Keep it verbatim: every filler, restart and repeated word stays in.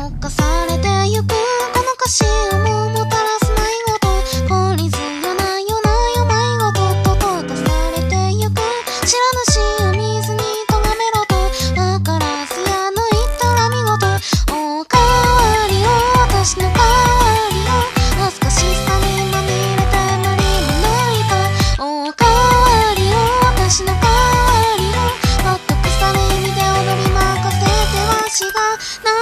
かされてゆくこの歌詞をももたらすないごと懲りずよなよなよまいごとととかされてゆく知らぬしを水にとがめろとわからずやの言ったら見事おかわりを私の代わりを恥ずかしさにまみれて無理もないかおかわりを私の代わりを全くされ意味で踊り任せてわしが